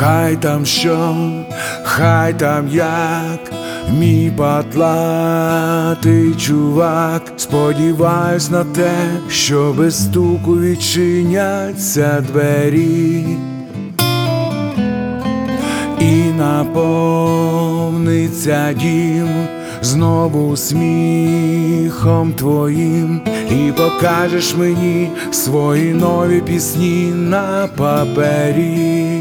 Хай там що, хай там як, мій патлатий чувак. Сподіваюсь на те, що без стуку відчиняться двері і наповниться дім знову сміхом твоїм, і покажеш мені свої нові пісні на папері.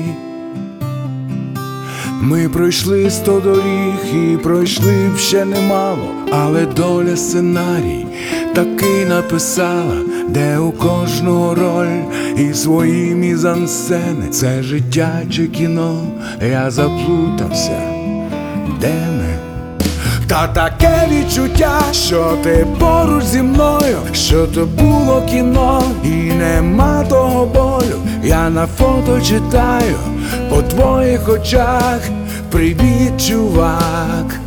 Ми пройшли 100 доріг і пройшли б ще немало, але доля сценарій такий написала, де у кожного роль і свої мізансцени. Це життя чи кіно, я заплутався, де ми? Та таке відчуття, що ти поруч зі мною, що то було кіно і нема того болю. Я на фото читаю по твоїх очах: привіт, чувак.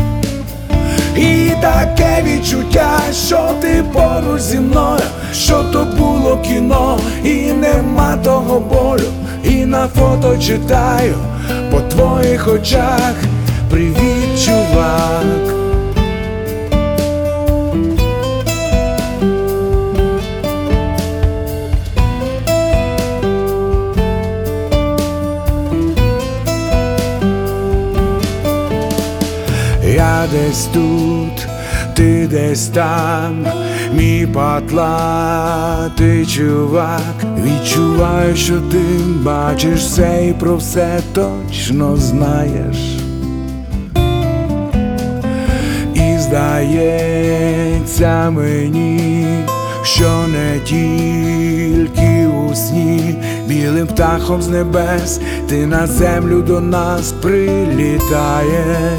І таке відчуття, що ти поруч зі мною, що то було кіно і нема того болю. І на фото читаю по твоїх очах: привіт, чувак. Я десь тут, ти десь там, мій патлатий чувак. Відчуваю, що ти бачиш все і про все точно знаєш. І здається мені, що не тільки у сні білим птахом з небес ти на землю до нас прилітаєш.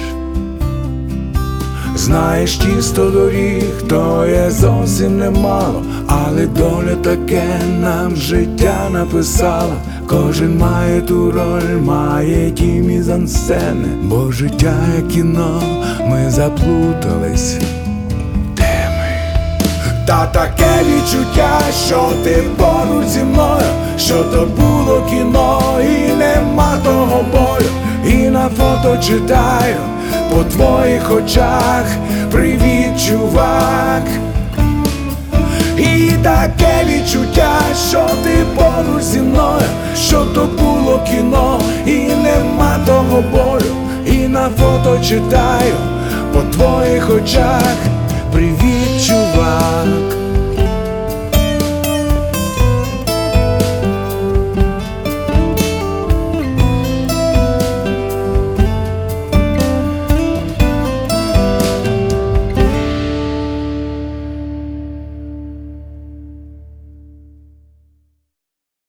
Знаєш, ті 100 доріг, то є зовсім немало, але доля таке нам життя написала. Кожен має ту роль, має ті мізансцени, бо життя як кіно, ми заплутались, де ми? Та таке відчуття, що ти поруч зі мною, що то було кіно і нема того болю. І на фото читаю по твоїх очах: привіт, чувак. І таке відчуття, що ти поруч зі мною, що то було кіно і нема того болю. І на фото читаю по твоїх очах: